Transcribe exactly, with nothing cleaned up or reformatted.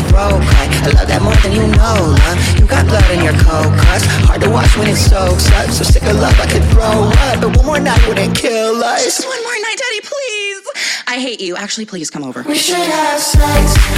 throat cut. I love that more than you know, love. You got blood in your cold cuts. Hard to watch when it soaks up. So sick of love I could throw up. But one more night wouldn't kill us. Just one more night, Daddy, please. I hate you. Actually, please come over. We should have sex.